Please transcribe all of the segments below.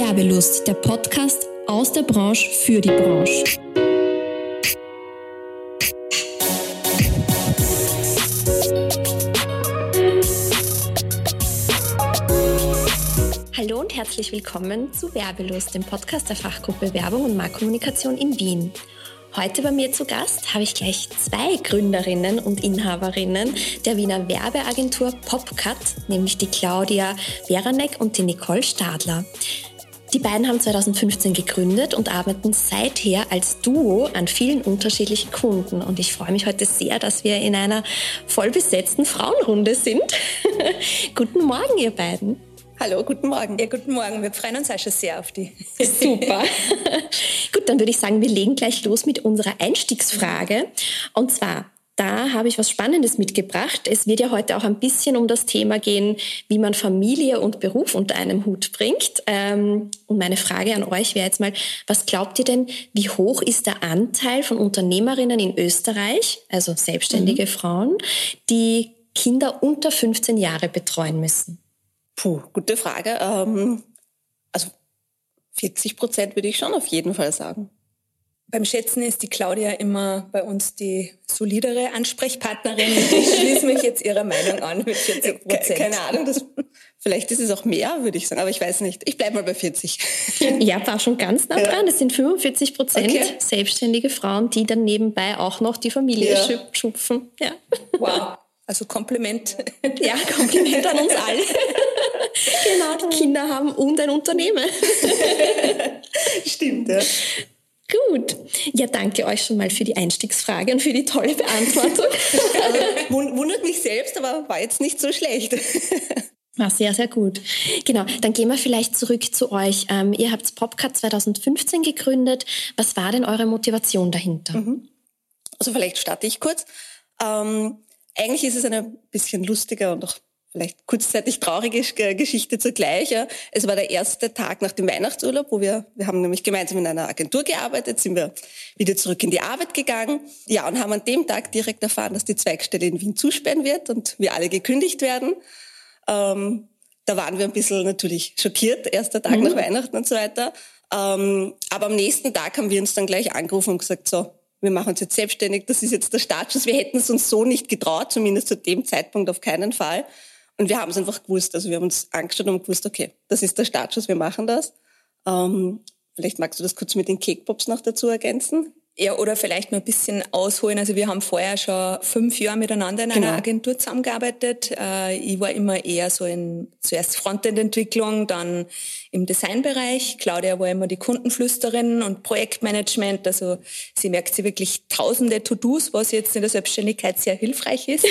Werbelust, der Podcast aus der Branche für die Branche. Hallo und herzlich willkommen zu Werbelust, dem Podcast der Fachgruppe Werbung und Marktkommunikation in Wien. Heute bei mir zu Gast habe ich gleich zwei Gründerinnen und Inhaberinnen der Wiener Werbeagentur PopCut, nämlich die Claudia Beranek und die Nicole Stadler. Die beiden haben 2015 gegründet und arbeiten seither als Duo an vielen unterschiedlichen Kunden. Und ich freue mich heute sehr, dass wir in einer vollbesetzten Frauenrunde sind. Guten Morgen, ihr beiden. Hallo, guten Morgen. Ja, guten Morgen. Wir freuen uns auch schon sehr auf die. Super. Gut, dann würde ich sagen, wir legen gleich los mit unserer Einstiegsfrage. Und zwar, da habe ich was Spannendes mitgebracht. Es wird ja heute auch ein bisschen um das Thema gehen, wie man Familie und Beruf unter einem Hut bringt. Und meine Frage an euch wäre jetzt mal, was glaubt ihr denn, wie hoch ist der Anteil von Unternehmerinnen in Österreich, also selbstständige Frauen, die Kinder unter 15 Jahre betreuen müssen? Puh, gute Frage. Also 40% würde ich schon auf jeden Fall sagen. Beim Schätzen ist die Claudia immer bei uns die solidere Ansprechpartnerin. Ich schließe mich jetzt ihrer Meinung an mit 40%. Keine Ahnung, vielleicht ist es auch mehr, würde ich sagen, aber ich weiß nicht. Ich bleibe mal bei 40. Ja, war schon ganz nah dran. Es sind 45% selbstständige Frauen, die dann nebenbei auch noch die Familie schupfen. Ja. Wow. Also Kompliment. Ja, Kompliment an uns alle. Genau, die Kinder haben und ein Unternehmen. Stimmt, ja. Gut. Ja, danke euch schon mal für die Einstiegsfrage und für die tolle Beantwortung. Also, wundert mich selbst, aber war jetzt nicht so schlecht. War sehr, sehr gut. Genau, dann gehen wir vielleicht zurück zu euch. Ihr habt PopCut 2015 gegründet. Was war denn eure Motivation dahinter? Also vielleicht starte ich kurz. Eigentlich ist es eine bisschen lustige und auch vielleicht kurzzeitig traurige Geschichte zugleich. Ja. Es war der erste Tag nach dem Weihnachtsurlaub, wo wir haben nämlich gemeinsam in einer Agentur gearbeitet, sind wir wieder zurück in die Arbeit gegangen. Ja, und haben an dem Tag direkt erfahren, dass die Zweigstelle in Wien zusperren wird und wir alle gekündigt werden. Da waren wir ein bisschen natürlich schockiert, erster Tag nach Weihnachten und so weiter. Aber am nächsten Tag haben wir uns dann gleich angerufen und gesagt, so, wir machen uns jetzt selbstständig, das ist jetzt der Startschuss. Wir hätten es uns so nicht getraut, zumindest zu dem Zeitpunkt auf keinen Fall. Und wir haben es einfach gewusst, also wir haben uns angeschaut und gewusst, okay, das ist der Startschuss, wir machen das. Vielleicht magst du das kurz mit den Cakepops noch dazu ergänzen? Ja, oder vielleicht noch ein bisschen ausholen. Also wir haben vorher schon 5 Jahre miteinander in einer Agentur zusammengearbeitet. Ich war immer eher so zuerst Frontend-Entwicklung, dann im Designbereich. Claudia war immer die Kundenflüsterin und Projektmanagement. Also sie merkt sich wirklich tausende To-Dos, was jetzt in der Selbstständigkeit sehr hilfreich ist.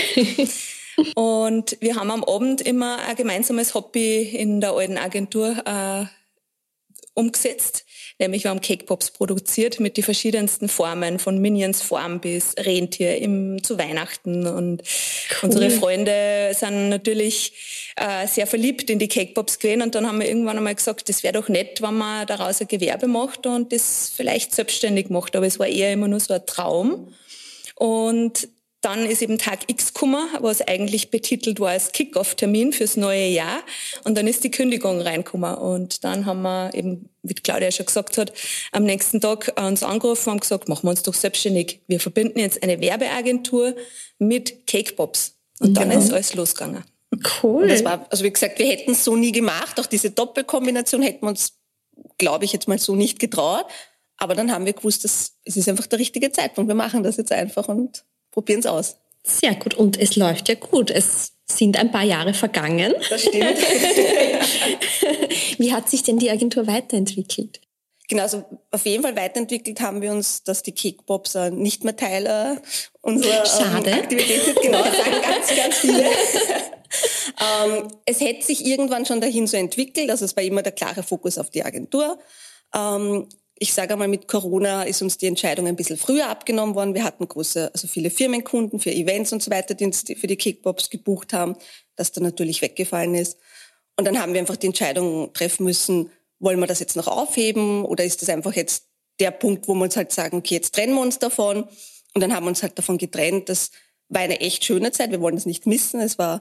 Und wir haben am Abend immer ein gemeinsames Hobby in der alten Agentur umgesetzt. Nämlich wir haben Cakepops produziert mit den verschiedensten Formen, von Minions-Form bis Rentier zu Weihnachten. Und unsere Freunde sind natürlich sehr verliebt in die Cakepops gewesen. Und dann haben wir irgendwann einmal gesagt, das wäre doch nett, wenn man daraus ein Gewerbe macht und das vielleicht selbstständig macht. Aber es war eher immer nur so ein Traum. Und dann ist eben Tag X gekommen, was eigentlich betitelt war als Kick-Off-Termin fürs neue Jahr. Und dann ist die Kündigung reingekommen. Und dann haben wir eben, wie Claudia schon gesagt hat, am nächsten Tag uns angerufen und haben gesagt, machen wir uns doch selbstständig. Wir verbinden jetzt eine Werbeagentur mit Cakepops. Und dann ist alles losgegangen. Cool. Und das war, also wie gesagt, wir hätten es so nie gemacht. Auch diese Doppelkombination hätten wir uns, glaube ich, jetzt mal so nicht getraut. Aber dann haben wir gewusst, es ist einfach der richtige Zeitpunkt. Wir machen das jetzt einfach und probieren es aus. Sehr gut. Und es läuft ja gut. Es sind ein paar Jahre vergangen. Das stimmt. Wie hat sich denn die Agentur weiterentwickelt? Genau, also auf jeden Fall weiterentwickelt haben wir uns, dass die Cakepops nicht mehr Teil unserer Aktivität sind. Genau, das sagen ganz, ganz viele. Es hätte sich irgendwann schon dahin so entwickelt. Also es war immer der klare Fokus auf die Agentur. Ich sage einmal, mit Corona ist uns die Entscheidung ein bisschen früher abgenommen worden. Wir hatten viele Firmenkunden für Events und so weiter, die uns für die Cakepops gebucht haben, das dann natürlich weggefallen ist. Und dann haben wir einfach die Entscheidung treffen müssen, wollen wir das jetzt noch aufheben oder ist das einfach jetzt der Punkt, wo wir uns halt sagen, okay, jetzt trennen wir uns davon. Und dann haben wir uns halt davon getrennt. Das war eine echt schöne Zeit. Wir wollen das nicht missen. Es war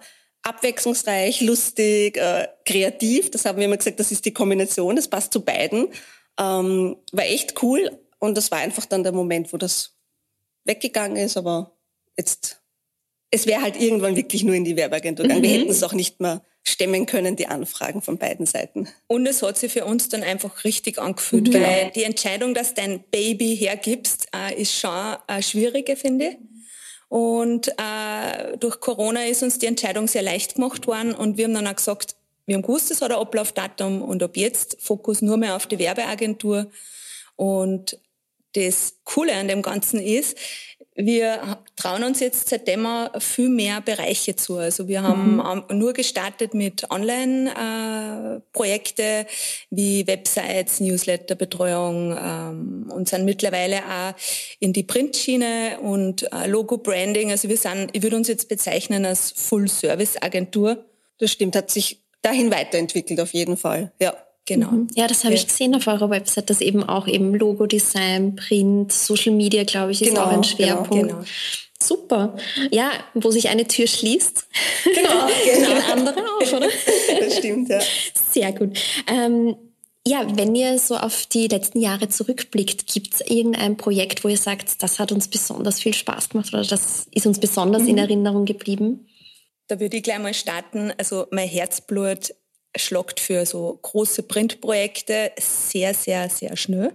abwechslungsreich, lustig, kreativ. Das haben wir immer gesagt, das ist die Kombination, das passt zu beiden. War echt cool und das war einfach dann der Moment, wo das weggegangen ist, aber jetzt, es wäre halt irgendwann wirklich nur in die Werbeagentur gegangen. Wir hätten es auch nicht mehr stemmen können, die Anfragen von beiden Seiten. Und es hat sich für uns dann einfach richtig angefühlt, weil die Entscheidung, dass dein Baby hergibst, ist schon eine schwierige, finde ich. Und durch Corona ist uns die Entscheidung sehr leicht gemacht worden und wir haben dann auch gesagt, wir haben gewusst, es hat ein Ablaufdatum und ab jetzt Fokus nur mehr auf die Werbeagentur. Und das Coole an dem Ganzen ist, wir trauen uns jetzt seitdem viel mehr Bereiche zu. Also wir haben nur gestartet mit Online-Projekte wie Websites, Newsletter-Betreuung und sind mittlerweile auch in die Printschiene und Logo-Branding. Also ich würde uns jetzt bezeichnen als Full-Service-Agentur. Das stimmt, hat sich dahin weiterentwickelt auf jeden Fall, ja. Genau. Ja, das habe ich gesehen auf eurer Website, dass eben auch eben Logo-Design, Print, Social Media, glaube ich, ist auch ein Schwerpunkt. Genau. Super. Ja, wo sich eine Tür schließt, geht eine andere auf, oder? Das stimmt, ja. Sehr gut. Ja, wenn ihr so auf die letzten Jahre zurückblickt, gibt es irgendein Projekt, wo ihr sagt, das hat uns besonders viel Spaß gemacht oder das ist uns besonders in Erinnerung geblieben? Da würde ich gleich mal starten. Also mein Herzblut schlagt für so große Printprojekte sehr, sehr, sehr schnell.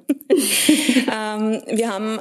Wir haben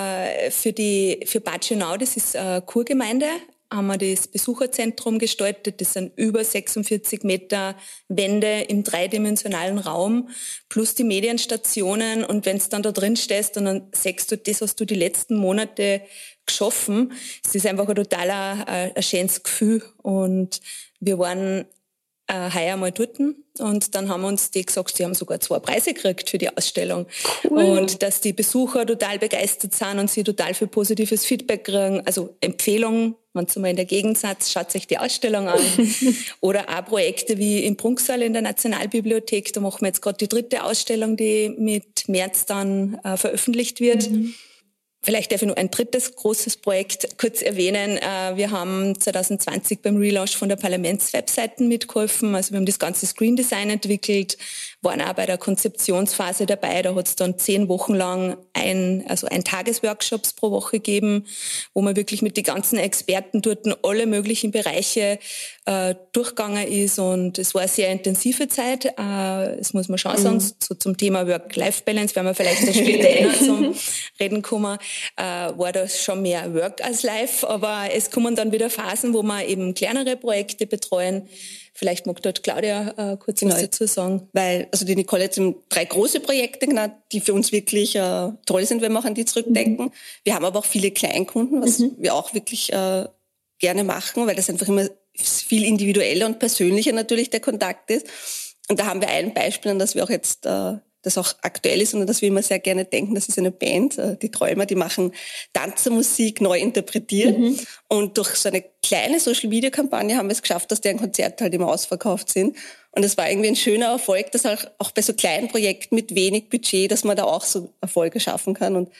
für Bad Schönau, das ist eine Kurgemeinde, haben wir das Besucherzentrum gestaltet. Das sind über 46 Meter Wände im dreidimensionalen Raum plus die Medienstationen. Und wenn du dann da drin stehst und dann siehst du, das hast du die letzten Monate geschaffen. Es ist einfach ein totaler, ein schönes Gefühl. Und wir waren heuer mal dort und dann haben uns die gesagt, sie haben sogar 2 Preise gekriegt für die Ausstellung. Cool. Und dass die Besucher total begeistert sind und sie total viel positives Feedback kriegen. Also Empfehlung, wenn ihr mal in der Gegend seid, schaut euch die Ausstellung an. Oder auch Projekte wie im Prunksaal in der Nationalbibliothek. Da machen wir jetzt gerade die 3. Ausstellung, die mit März dann veröffentlicht wird. Vielleicht darf ich nur ein drittes großes Projekt kurz erwähnen. Wir haben 2020 beim Relaunch von der Parlamentswebseiten mitgeholfen. Also wir haben das ganze Screen Design entwickelt, waren auch bei der Konzeptionsphase dabei. Da hat es dann 10 Wochen lang ein Tagesworkshops pro Woche gegeben, wo man wirklich mit den ganzen Experten dort alle möglichen Bereiche durchgegangen ist. Und es war eine sehr intensive Zeit. Das muss man schon sagen. So zum Thema Work-Life-Balance, werden wir vielleicht dann später zum Reden kommen, war das schon mehr Work als Life. Aber es kommen dann wieder Phasen, wo wir eben kleinere Projekte betreuen. Vielleicht mag dort Claudia kurz was dazu sagen. Weil, also die Nicole hat eben 3 große Projekte genannt, die für uns wirklich toll sind, wenn wir an die zurückdenken. Wir haben aber auch viele Kleinkunden, was wir auch wirklich gerne machen, weil das einfach immer viel individueller und persönlicher natürlich der Kontakt ist. Und da haben wir ein Beispiel, an das wir auch jetzt das auch aktuell ist und an das wir immer sehr gerne denken. Das ist eine Band, die Träumer, die machen Tanzermusik neu interpretiert. Und durch so eine kleine Social-Media-Kampagne haben wir es geschafft, dass deren Konzerte halt immer ausverkauft sind. Und es war irgendwie ein schöner Erfolg, dass auch bei so kleinen Projekten mit wenig Budget, dass man da auch so Erfolge schaffen kann. Und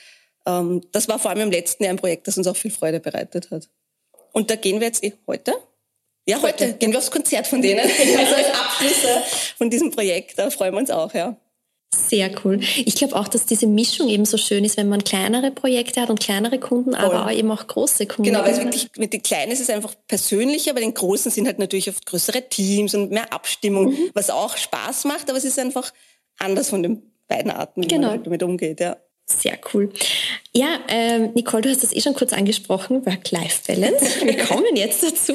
das war vor allem im letzten Jahr ein Projekt, das uns auch viel Freude bereitet hat. Und da gehen wir jetzt heute? Ja, heute gehen wir aufs Konzert von denen. Also als Abschluss von diesem Projekt, da freuen wir uns auch, ja. Sehr cool. Ich glaube auch, dass diese Mischung eben so schön ist, wenn man kleinere Projekte hat und kleinere Kunden, aber auch eben auch große Kunden. Genau, weil es wirklich mit den Kleinen ist es einfach persönlicher, bei den Großen sind halt natürlich oft größere Teams und mehr Abstimmung, was auch Spaß macht, aber es ist einfach anders von den beiden Arten, wie man halt damit umgeht, ja. Sehr cool. Ja, Nicole, du hast das schon kurz angesprochen, Work-Life-Balance. Wir kommen jetzt dazu.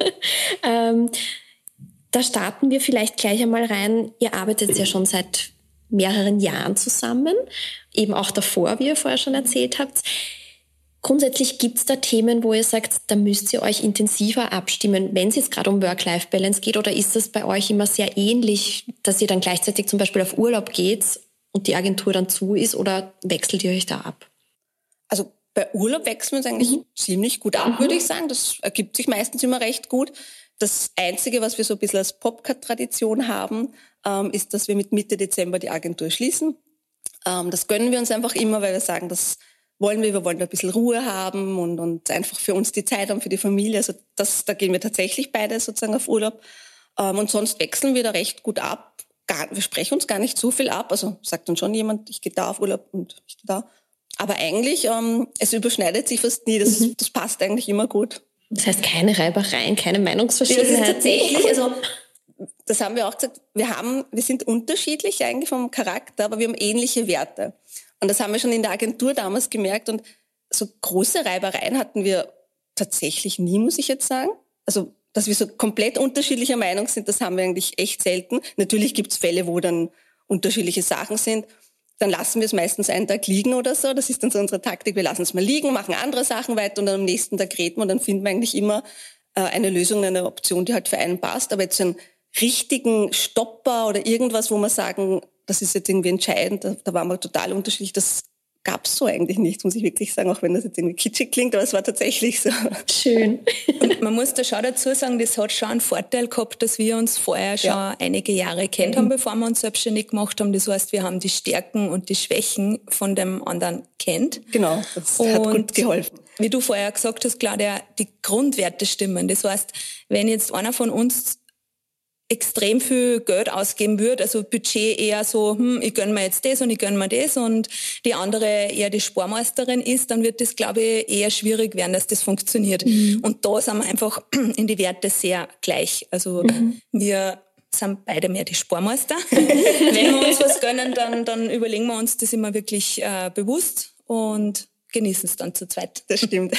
Da starten wir vielleicht gleich einmal rein. Ihr arbeitet ja schon seit mehreren Jahren zusammen, eben auch davor, wie ihr vorher schon erzählt habt. Grundsätzlich gibt es da Themen, wo ihr sagt, da müsst ihr euch intensiver abstimmen, wenn es jetzt gerade um Work-Life-Balance geht, oder ist das bei euch immer sehr ähnlich, dass ihr dann gleichzeitig zum Beispiel auf Urlaub geht und die Agentur dann zu ist, oder wechselt ihr euch da ab? Also bei Urlaub wechseln wir uns eigentlich ziemlich gut ab, würde ich sagen. Das ergibt sich meistens immer recht gut. Das Einzige, was wir so ein bisschen als Popcat-Tradition haben, ist, dass wir mit Mitte Dezember die Agentur schließen. Das gönnen wir uns einfach immer, weil wir sagen, das wir wollen ein bisschen Ruhe haben und einfach für uns die Zeit haben, für die Familie. Also da gehen wir tatsächlich beide sozusagen auf Urlaub. Und sonst wechseln wir da recht gut ab. Wir sprechen uns gar nicht so viel ab. Also sagt dann schon jemand, ich gehe da auf Urlaub und ich gehe da. Aber eigentlich, es überschneidet sich fast nie. Das passt eigentlich immer gut. Das heißt, keine Reibereien, keine Meinungsverschiedenheiten. Das ist tatsächlich, also das haben wir auch gesagt, wir sind unterschiedlich eigentlich vom Charakter, aber wir haben ähnliche Werte. Und das haben wir schon in der Agentur damals gemerkt. Und so große Reibereien hatten wir tatsächlich nie, muss ich jetzt sagen. Also, dass wir so komplett unterschiedlicher Meinung sind, das haben wir eigentlich echt selten. Natürlich gibt's Fälle, wo dann unterschiedliche Sachen sind. Dann lassen wir es meistens einen Tag liegen oder so. Das ist dann so unsere Taktik. Wir lassen es mal liegen, machen andere Sachen weiter und dann am nächsten Tag reden wir und dann finden wir eigentlich immer eine Lösung, eine Option, die halt für einen passt. Aber jetzt so einen richtigen Stopper oder irgendwas, wo wir sagen, das ist jetzt irgendwie entscheidend, da waren wir total unterschiedlich. Das gab's so eigentlich nicht, muss ich wirklich sagen, auch wenn das jetzt irgendwie kitschig klingt, aber es war tatsächlich so. Schön. Und man muss da schon dazu sagen, das hat schon einen Vorteil gehabt, dass wir uns vorher schon einige Jahre kennt haben, bevor wir uns selbstständig gemacht haben. Das heißt, wir haben die Stärken und die Schwächen von dem anderen kennt. Genau, das hat gut geholfen. Wie du vorher gesagt hast, Claudia, die Grundwerte stimmen. Das heißt, wenn jetzt einer von uns extrem viel Geld ausgeben würde, also Budget eher so, ich gönn mir jetzt das und ich gönn mir das und die andere eher die Sparmeisterin ist, dann wird das, glaube ich, eher schwierig werden, dass das funktioniert. Und da sind wir einfach in die Werte sehr gleich. Also wir sind beide mehr die Sparmeister. Wenn wir uns was gönnen, dann überlegen wir uns das immer wirklich bewusst und genießen es dann zu zweit. Das stimmt.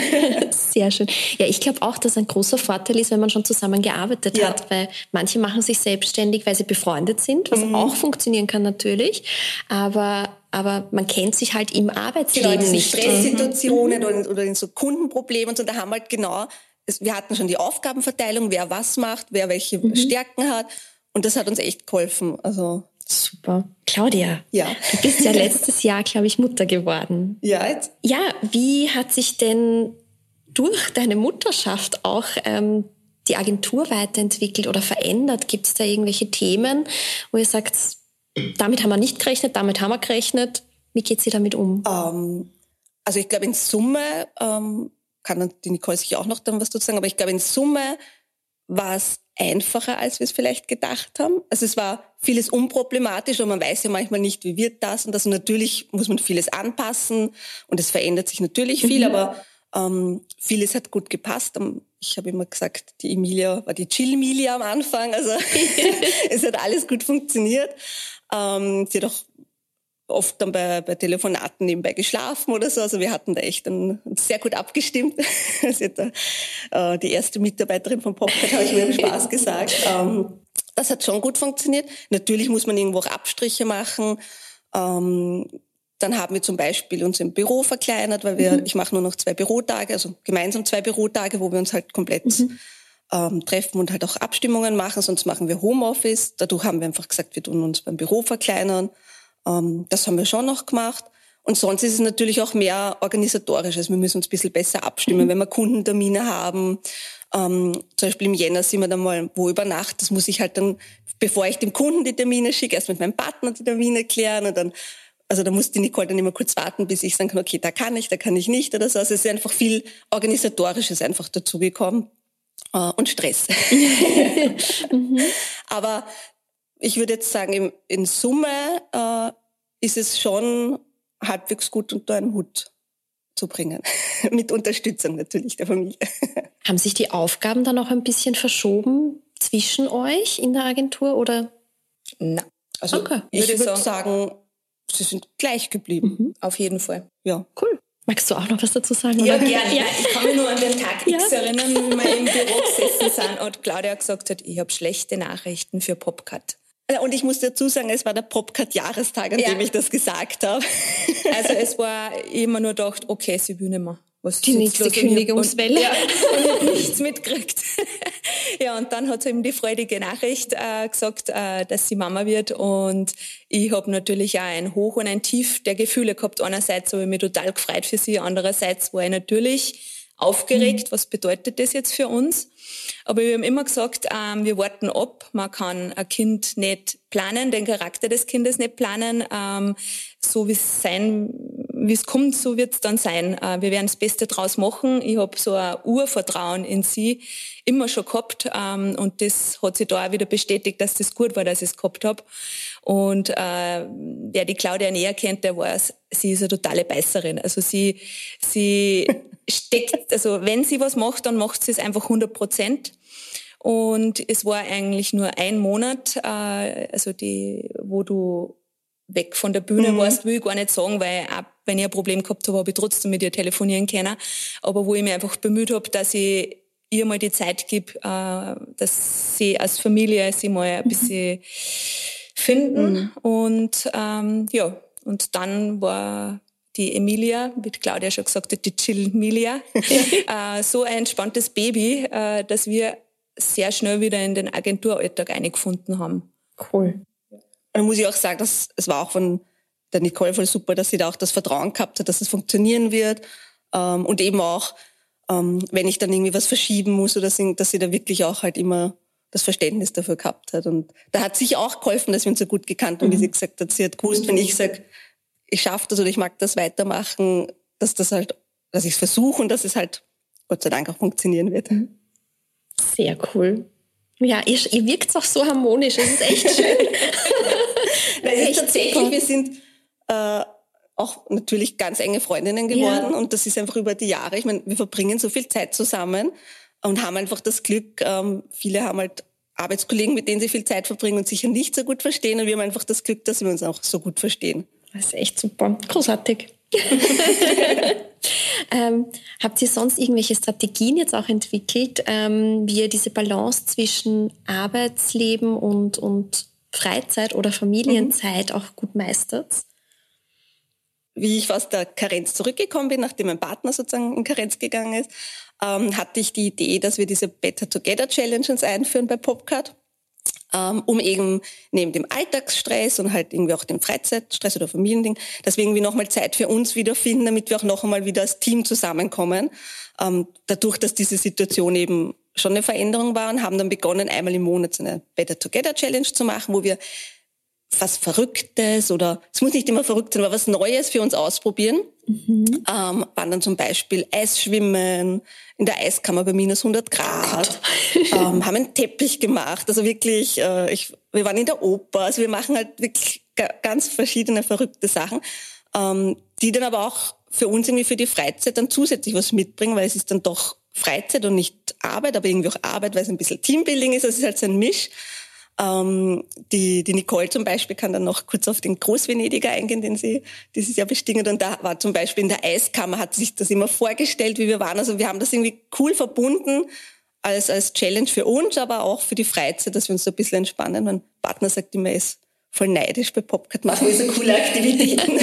Sehr schön. Ja, ich glaube auch, dass ein großer Vorteil ist, wenn man schon zusammengearbeitet hat, weil manche machen sich selbstständig, weil sie befreundet sind, was auch funktionieren kann natürlich, aber man kennt sich halt im Arbeitsleben nicht. Stresssituationen oder in so Kundenproblemen und so, da haben wir halt wir hatten schon die Aufgabenverteilung, wer was macht, wer welche Stärken hat und das hat uns echt geholfen. Also super. Claudia, ja. Du bist ja letztes Jahr, glaube ich, Mutter geworden. Ja, jetzt? Ja, wie hat sich denn durch deine Mutterschaft auch die Agentur weiterentwickelt oder verändert? Gibt es da irgendwelche Themen, wo ihr sagt, damit haben wir nicht gerechnet, damit haben wir gerechnet? Wie geht sie damit um? Also ich glaube in Summe, kann dann die Nicole sicher auch noch dann was dazu sagen, aber ich glaube in Summe war es einfacher, als wir es vielleicht gedacht haben. Also es war vieles unproblematisch und man weiß ja manchmal nicht, wie wird das und das. Und natürlich muss man vieles anpassen und es verändert sich natürlich viel, aber vieles hat gut gepasst. Ich habe immer gesagt, die Emilia war die Chill-Milia am Anfang. Also es hat alles gut funktioniert. Sie hat auch oft dann bei Telefonaten nebenbei geschlafen oder so. Also wir hatten da echt sehr gut abgestimmt. Sie hat die erste Mitarbeiterin von Popcat, habe ich mir im Spaß gesagt. Das hat schon gut funktioniert. Natürlich muss man irgendwo auch Abstriche machen. Dann haben wir zum Beispiel uns im Büro verkleinert, weil ich mache nur noch 2 Bürotage, also gemeinsam 2 Bürotage, wo wir uns halt komplett treffen und halt auch Abstimmungen machen. Sonst machen wir Homeoffice. Dadurch haben wir einfach gesagt, wir tun uns beim Büro verkleinern. Das haben wir schon noch gemacht. Und sonst ist es natürlich auch mehr organisatorisch. Also wir müssen uns ein bisschen besser abstimmen, wenn wir Kundentermine haben. Zum Beispiel im Jänner sind wir dann mal wo über Nacht. Das muss ich halt dann, bevor ich dem Kunden die Termine schicke, erst mit meinem Partner die Termine klären. Und dann, also da muss die Nicole dann immer kurz warten, bis ich sagen kann, okay, da kann ich nicht oder so. Also es ist einfach viel Organisatorisches einfach dazugekommen. Und Stress. Aber ich würde jetzt sagen, in Summe ist es schon halbwegs gut unter einen Hut zu bringen. Mit Unterstützung natürlich der Familie. Haben sich die Aufgaben dann auch ein bisschen verschoben zwischen euch in der Agentur oder? Nein. Also okay. Ich würde sagen, sie sind gleich geblieben. Auf jeden Fall. Ja. Cool. Magst du auch noch was dazu sagen? Ja, oder? gerne. Ja, ich kann mich nur an den Tag X erinnern, wie wir im Büro gesessen sind und Claudia gesagt hat, ich habe schlechte Nachrichten für Popcat. Und ich muss dazu sagen, es war der Popcat-Jahrestag, an dem ich das gesagt habe. Also es war immer nur gedacht, okay, sie will nicht mehr. Was die nächste Kündigungswelle. Und ich habe nichts mitgekriegt. Ja, und dann hat sie eben die freudige Nachricht gesagt, dass sie Mama wird. Und ich habe natürlich auch ein Hoch und ein Tief der Gefühle gehabt. Einerseits habe ich mich total gefreut für sie, andererseits war ich natürlich aufgeregt. Was bedeutet das jetzt für uns? Aber wir haben immer gesagt, wir warten ab. Man kann ein Kind nicht planen, den Charakter des Kindes nicht planen, so wie es sein wie es kommt, so wird es dann sein. Wir werden das Beste draus machen. Ich habe so ein Urvertrauen in sie immer schon gehabt, und das hat sich da auch wieder bestätigt, dass das gut war, dass ich es gehabt habe. Und wer die Claudia näher kennt, der weiß, sie ist eine totale Beißerin. Also sie steckt, also wenn sie was macht, dann macht sie es einfach 100%. Und es war eigentlich nur ein Monat, wo du weg von der Bühne warst, will ich gar nicht sagen, weil auch wenn ich ein Problem gehabt habe, habe ich trotzdem mit ihr telefonieren können. Aber wo ich mich einfach bemüht habe, dass ich ihr mal die Zeit gebe, dass sie als Familie sie mal ein bisschen finden. Und und dann war die Emilia, wie Claudia schon gesagt hat, die Chill-Milia, so ein entspanntes Baby, dass wir sehr schnell wieder in den Agenturalltag eingefunden haben. Cool. Dann muss ich auch sagen, dass es war auch von der Nicole voll super, dass sie da auch das Vertrauen gehabt hat, dass es funktionieren wird. Und eben auch, wenn ich dann irgendwie was verschieben muss oder so, dass sie da wirklich auch halt immer das Verständnis dafür gehabt hat. Und da hat sich auch geholfen, dass wir uns so gut gekannt haben, wie sie gesagt hat. Sie hat gewusst, wenn ich sage, ich schaffe das oder ich mag das weitermachen, dass ich es versuche und dass es halt Gott sei Dank auch funktionieren wird. Sehr cool. Ja, ihr wirkt auch so harmonisch, das ist echt schön. Nein, tatsächlich, wir sind auch natürlich ganz enge Freundinnen geworden und das ist einfach über die Jahre. Ich meine, wir verbringen so viel Zeit zusammen und haben einfach das Glück, viele haben halt Arbeitskollegen, mit denen sie viel Zeit verbringen und sicher nicht so gut verstehen und wir haben einfach das Glück, dass wir uns auch so gut verstehen. Das ist echt super. Großartig. Habt ihr sonst irgendwelche Strategien jetzt auch entwickelt, wie ihr diese Balance zwischen Arbeitsleben und Freizeit oder Familienzeit auch gut meistert? Wie ich aus der Karenz zurückgekommen bin, nachdem mein Partner sozusagen in Karenz gegangen ist, hatte ich die Idee, dass wir diese Better Together Challenges einführen bei Popcard, um eben neben dem Alltagsstress und halt irgendwie auch dem Freizeitstress oder Familiending, dass wir irgendwie nochmal Zeit für uns wiederfinden, damit wir auch noch einmal wieder als Team zusammenkommen. Dadurch, dass diese Situation eben schon eine Veränderung war und haben dann begonnen, einmal im Monat so eine Better Together Challenge zu machen, wo wir was Verrücktes oder es muss nicht immer verrückt sein, aber was Neues für uns ausprobieren. Waren dann zum Beispiel Eisschwimmen in der Eiskammer bei minus 100 Grad, haben einen Teppich gemacht, also wirklich, wir waren in der Oper, also wir machen halt wirklich ganz verschiedene verrückte Sachen, die dann aber auch für uns irgendwie für die Freizeit dann zusätzlich was mitbringen, weil es ist dann doch Freizeit und nicht Arbeit, aber irgendwie auch Arbeit, weil es ein bisschen Teambuilding ist, also es ist halt so ein Misch. Die Nicole zum Beispiel kann dann noch kurz auf den Großvenediger eingehen, den sie dieses Jahr bestiegen. Und da war zum Beispiel in der Eiskammer, hat sich das immer vorgestellt, wie wir waren. Also wir haben das irgendwie cool verbunden als Challenge für uns, aber auch für die Freizeit, dass wir uns so ein bisschen entspannen. Mein Partner sagt immer, er ist voll neidisch bei Popcard, machen wir so coole Aktivitäten.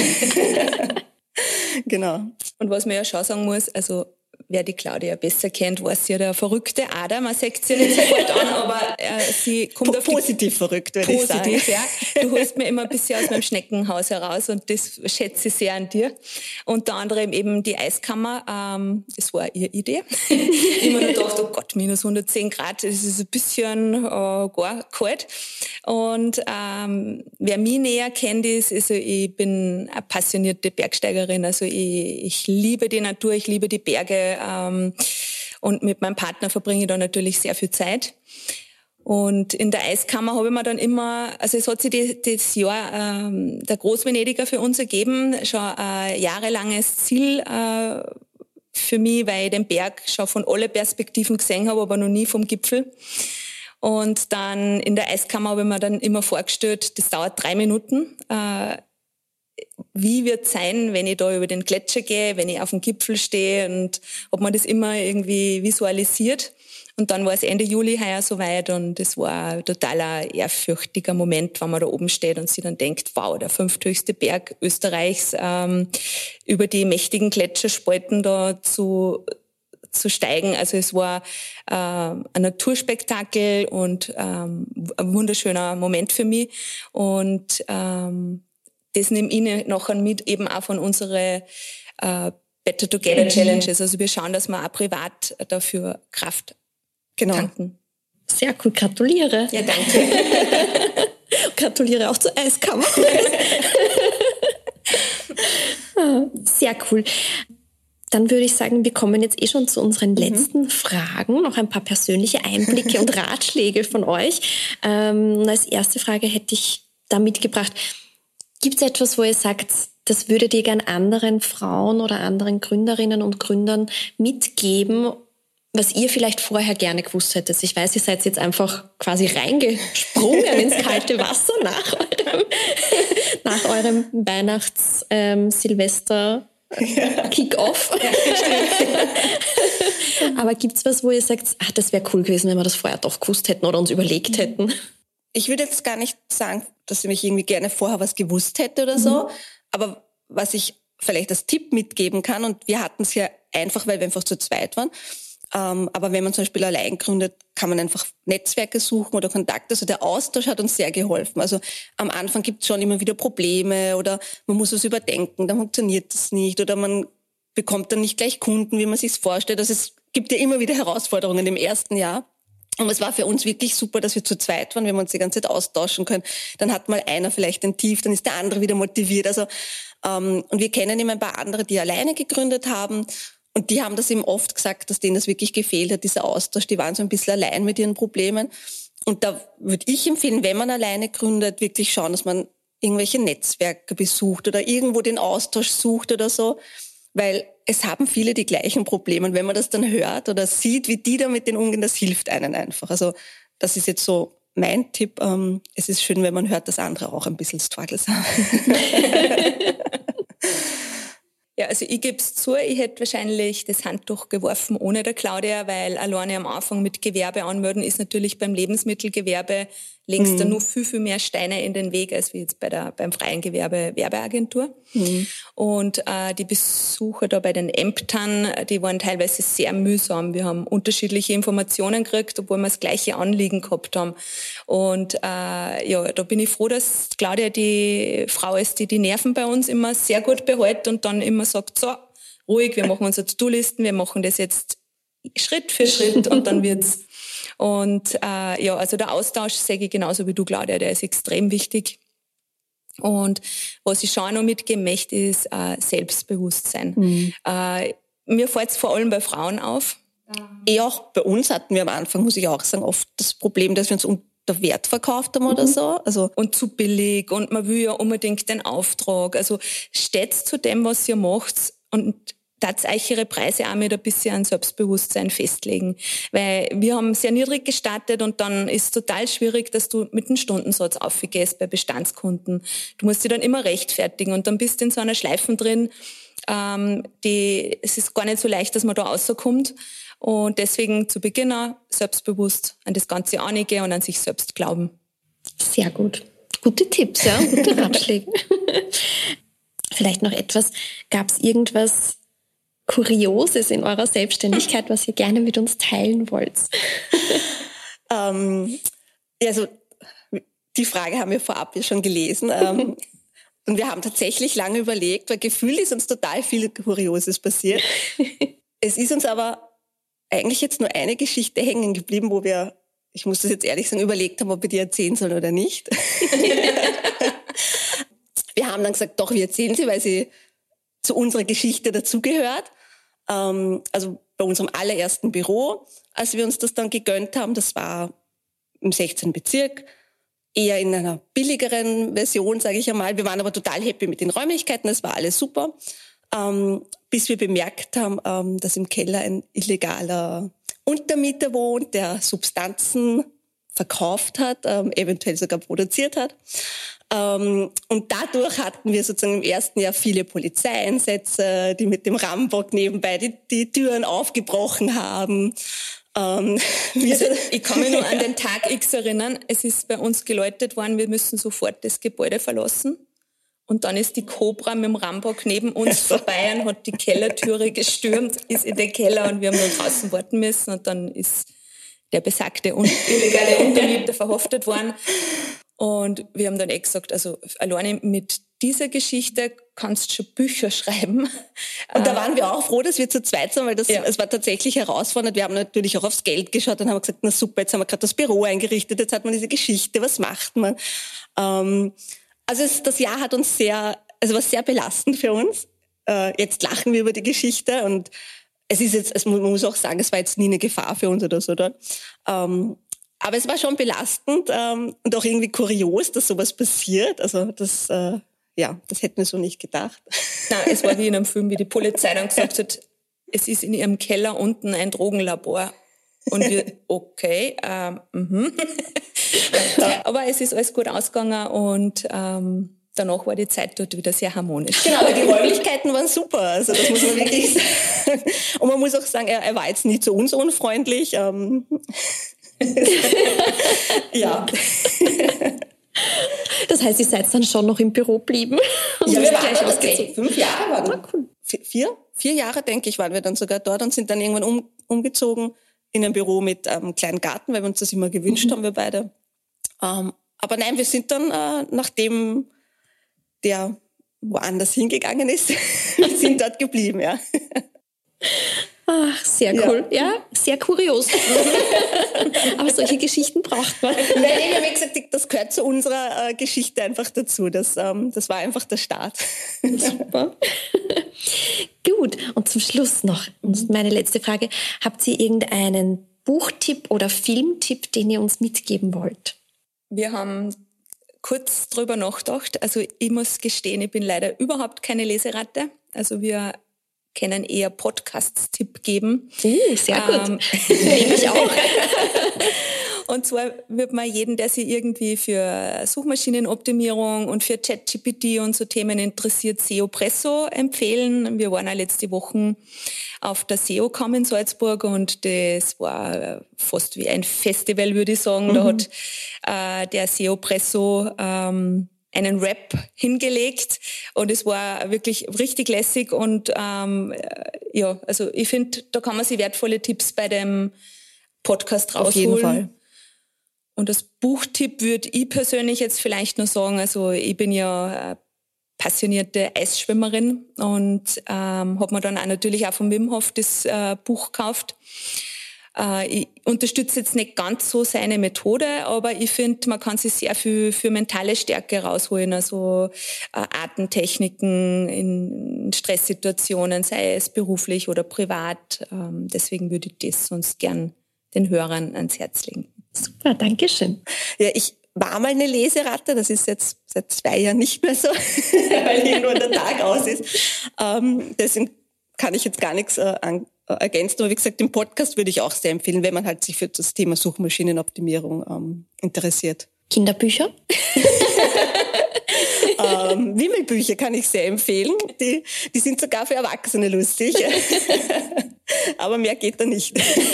Genau. Und was man ja schon sagen muss, also wer die Claudia besser kennt, weiß sie ja der verrückte Ader. Man sagt sie nicht sofort an, aber sie kommt auf positiv verrückt, würde ich sagen. Positiv, ja. Du holst mir immer ein bisschen aus meinem Schneckenhaus heraus und das schätze ich sehr an dir. Unter anderem eben die Eiskammer, das war ihre Idee. Ich habe mir nur gedacht, oh Gott, minus 110 Grad, das ist ein bisschen gar kalt. Und wer mich näher kennt, ist, also ich bin eine passionierte Bergsteigerin, also ich liebe die Natur, ich liebe die Berge, und mit meinem Partner verbringe ich da natürlich sehr viel Zeit. Und in der Eiskammer habe ich mir dann immer, also es hat sich das Jahr der Großvenediger für uns ergeben, schon ein jahrelanges Ziel für mich, weil ich den Berg schon von allen Perspektiven gesehen habe, aber noch nie vom Gipfel. Und dann in der Eiskammer habe ich mir dann immer vorgestellt, das dauert 3 Minuten. Wie wird es sein, wenn ich da über den Gletscher gehe, wenn ich auf dem Gipfel stehe, und habe mir das immer irgendwie visualisiert. Und dann war es Ende Juli heuer soweit und es war ein totaler ehrfürchtiger Moment, wenn man da oben steht und sich dann denkt, wow, der 5. höchste Berg Österreichs, über die mächtigen Gletscherspalten da zu steigen. Also es war ein Naturspektakel und ein wunderschöner Moment für mich. Und das nehme ich nachher mit, eben auch von unseren Better Together Challenges. Also wir schauen, dass wir auch privat dafür Kraft tanken. Sehr cool, gratuliere. Ja, danke. Gratuliere auch zur Eiskammer. Sehr cool. Dann würde ich sagen, wir kommen jetzt schon zu unseren letzten Fragen. Noch ein paar persönliche Einblicke und Ratschläge von euch. Als erste Frage hätte ich da mitgebracht, gibt es etwas, wo ihr sagt, das würdet ihr gern anderen Frauen oder anderen Gründerinnen und Gründern mitgeben, was ihr vielleicht vorher gerne gewusst hättet? Ich weiß, ihr seid jetzt einfach quasi reingesprungen ins kalte Wasser nach eurem Weihnachts-Silvester- Kick-off. Aber gibt's was, wo ihr sagt, das wäre cool gewesen, wenn wir das vorher doch gewusst hätten oder uns überlegt hätten? Ich würde jetzt gar nicht sagen, dass ich mich irgendwie vorher was gewusst hätte oder so. Aber was ich vielleicht als Tipp mitgeben kann, und wir hatten es ja einfach, weil wir einfach zu zweit waren, aber wenn man zum Beispiel allein gründet, kann man einfach Netzwerke suchen oder Kontakte. Also der Austausch hat uns sehr geholfen. Also am Anfang gibt es schon immer wieder Probleme oder man muss was überdenken, dann funktioniert das nicht oder man bekommt dann nicht gleich Kunden, wie man sich vorstellt. Also es gibt ja immer wieder Herausforderungen im ersten Jahr. Und es war für uns wirklich super, dass wir zu zweit waren, wenn wir uns die ganze Zeit austauschen können. Dann hat mal einer vielleicht ein Tief, dann ist der andere wieder motiviert. Also und wir kennen immer ein paar andere, die alleine gegründet haben. Und die haben das eben oft gesagt, dass denen das wirklich gefehlt hat, dieser Austausch. Die waren so ein bisschen allein mit ihren Problemen. Und da würde ich empfehlen, wenn man alleine gründet, wirklich schauen, dass man irgendwelche Netzwerke besucht oder irgendwo den Austausch sucht oder so. Weil es haben viele die gleichen Probleme. Und wenn man das dann hört oder sieht, wie die damit umgehen, das hilft einem einfach. Also das ist jetzt so mein Tipp. Es ist schön, wenn man hört, dass andere auch ein bisschen Struggles haben. Ja, also ich gebe es zu, ich hätte wahrscheinlich das Handtuch geworfen ohne der Claudia, weil alleine am Anfang mit Gewerbe anmelden ist natürlich beim Lebensmittelgewerbe legst du nur viel, viel mehr Steine in den Weg, als wie jetzt beim freien Gewerbe Werbeagentur. Und die Besuche da bei den Ämtern, die waren teilweise sehr mühsam. Wir haben unterschiedliche Informationen gekriegt, obwohl wir das gleiche Anliegen gehabt haben. Und ja, da bin ich froh, dass Claudia die Frau ist, die Nerven bei uns immer sehr gut behält und dann immer sagt, so, ruhig, wir machen unsere To-Do-Listen, wir machen das jetzt Schritt für Schritt und dann wird's. Und ja, also der Austausch sage ich genauso wie du, Claudia, der ist extrem wichtig. Und was ich schon auch noch mitgeben möchte, ist Selbstbewusstsein. Mir fällt es vor allem bei Frauen auf. Auch bei uns hatten wir am Anfang, muss ich auch sagen, oft das Problem, dass wir uns unter Wert verkauft haben oder so. Also und zu billig und man will ja unbedingt den Auftrag. Also steht zu dem, was ihr macht und tatsächlich ihre Preise auch mit ein bisschen an Selbstbewusstsein festlegen. Weil wir haben sehr niedrig gestartet und dann ist es total schwierig, dass du mit einem Stundensatz aufgehst bei Bestandskunden. Du musst dich dann immer rechtfertigen und dann bist du in so einer Schleifen drin, es ist gar nicht so leicht, dass man da rauskommt. Und deswegen zu Beginn auch selbstbewusst an das Ganze angehen und an sich selbst glauben. Sehr gut. Gute Tipps, ja, gute Ratschläge. Vielleicht noch etwas, gab es irgendwas Kurioses in eurer Selbstständigkeit, was ihr gerne mit uns teilen wollt? Also die Frage haben wir vorab ja schon gelesen. Und wir haben tatsächlich lange überlegt, weil gefühlt ist uns total viel Kurioses passiert. Es ist uns aber eigentlich jetzt nur eine Geschichte hängen geblieben, wo wir, ich muss das jetzt ehrlich sagen, überlegt haben, ob wir die erzählen sollen oder nicht. Wir haben dann gesagt, doch, wir erzählen sie, weil sie zu unserer Geschichte dazugehört. Also bei unserem allerersten Büro, als wir uns das dann gegönnt haben, das war im 16. Bezirk, eher in einer billigeren Version, sage ich einmal. Wir waren aber total happy mit den Räumlichkeiten, es war alles super, bis wir bemerkt haben, dass im Keller ein illegaler Untermieter wohnt, der Substanzen verkauft hat, eventuell sogar produziert hat. Und dadurch hatten wir sozusagen im ersten Jahr viele Polizeieinsätze, die mit dem Rambock nebenbei die Türen aufgebrochen haben. Also ich kann mich nur an den Tag X erinnern, es ist bei uns geläutet worden, wir müssen sofort das Gebäude verlassen. Und dann ist die Cobra mit dem Rambock neben uns vorbei und hat die Kellertüre gestürmt, ist in den Keller und wir haben dann draußen warten müssen und dann ist der besagte illegale Untermieter verhaftet worden. Und wir haben dann gesagt, also alleine mit dieser Geschichte kannst du schon Bücher schreiben. Und da waren wir auch froh, dass wir zu zweit sind, weil es war tatsächlich herausfordernd. Wir haben natürlich auch aufs Geld geschaut und haben gesagt, na super, jetzt haben wir gerade das Büro eingerichtet, jetzt hat man diese Geschichte, was macht man? Also das Jahr hat uns war sehr belastend für uns. jetzt lachen wir über die Geschichte und es ist jetzt, man muss auch sagen, es war jetzt nie eine Gefahr für uns oder so dort. Aber es war schon belastend und auch irgendwie kurios, dass sowas passiert. Also das hätten wir so nicht gedacht. Nein, es war wie in einem Film, wie die Polizei dann gesagt hat, es ist in ihrem Keller unten ein Drogenlabor. Und wir, okay, aber es ist alles gut ausgegangen und danach war die Zeit dort wieder sehr harmonisch. Genau, aber die Räumlichkeiten waren super, also das muss man wirklich sagen. Und man muss auch sagen, er war jetzt nicht zu uns unfreundlich. Ja. Das heißt, ihr seid dann schon noch im Büro geblieben? Ja, wir waren gleich ausgezogen. 5 Jahre waren wir. Cool. 4 Jahre, denke ich, waren wir dann sogar dort und sind dann irgendwann umgezogen in ein Büro mit kleinen Garten, weil wir uns das immer gewünscht haben, wir beide. Aber nein, wir sind dann, nachdem der woanders hingegangen ist, wir sind dort geblieben, ja. Ach, sehr cool. Ja, sehr kurios. Aber solche Geschichten braucht man. Nein, ich habe gesagt, das gehört zu unserer Geschichte einfach dazu. Das war einfach der Start. Super. Gut, und zum Schluss noch meine letzte Frage. Habt ihr irgendeinen Buchtipp oder Filmtipp, den ihr uns mitgeben wollt? Wir haben kurz drüber nachgedacht. Also ich muss gestehen, ich bin leider überhaupt keine Leseratte. Also wir können eher Podcasts-Tipp geben. Sehr gut. Nehme ich auch. Und zwar wird man jeden, der sich irgendwie für Suchmaschinenoptimierung und für ChatGPT und so Themen interessiert, SEOpresso empfehlen. Wir waren auch letzte Woche auf der SEO-Com in Salzburg und das war fast wie ein Festival, würde ich sagen. Da hat der SEOpresso einen Rap hingelegt und es war wirklich richtig lässig und also ich finde, da kann man sich wertvolle Tipps bei dem Podcast rausholen. Auf jeden Fall. Und das Buchtipp würde ich persönlich jetzt vielleicht noch sagen, also ich bin ja passionierte Eisschwimmerin und habe mir dann auch natürlich auch von Wim Hof das Buch gekauft. Ich unterstütze jetzt nicht ganz so seine Methode, aber ich finde, man kann sich sehr viel für mentale Stärke rausholen, also Atemtechniken in Stresssituationen, sei es beruflich oder privat. Deswegen würde ich das sonst gern den Hörern ans Herz legen. Super, danke schön. Ja, ich war mal eine Leseratte, das ist jetzt seit 2 Jahren nicht mehr so, weil irgendwann der Tag aus ist. Deswegen kann ich jetzt gar nichts ergänzen, aber wie gesagt, den Podcast würde ich auch sehr empfehlen, wenn man halt sich für das Thema Suchmaschinenoptimierung interessiert. Kinderbücher? Wimmelbücher kann ich sehr empfehlen. Die sind sogar für Erwachsene lustig. Aber mehr geht da nicht.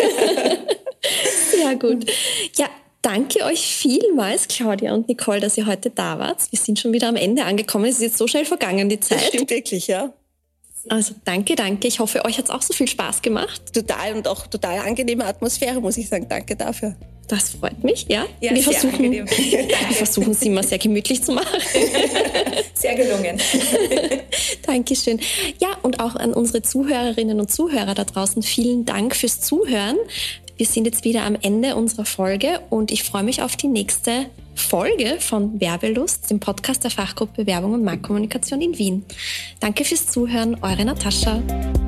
Sehr gut. Ja, danke euch vielmals, Claudia und Nicole, dass ihr heute da wart. Wir sind schon wieder am Ende angekommen. Es ist jetzt so schnell vergangen, die Zeit. Das stimmt wirklich, ja. Also danke. Ich hoffe, euch hat es auch so viel Spaß gemacht. Total und auch total angenehme Atmosphäre, muss ich sagen. Danke dafür. Das freut mich, ja. Wir versuchen es immer sehr gemütlich zu machen. Sehr gelungen. Dankeschön. Ja, und auch an unsere Zuhörerinnen und Zuhörer da draußen vielen Dank fürs Zuhören. Wir sind jetzt wieder am Ende unserer Folge und ich freue mich auf die nächste Folge von Werbelust, dem Podcast der Fachgruppe Werbung und Marktkommunikation in Wien. Danke fürs Zuhören, eure Natascha.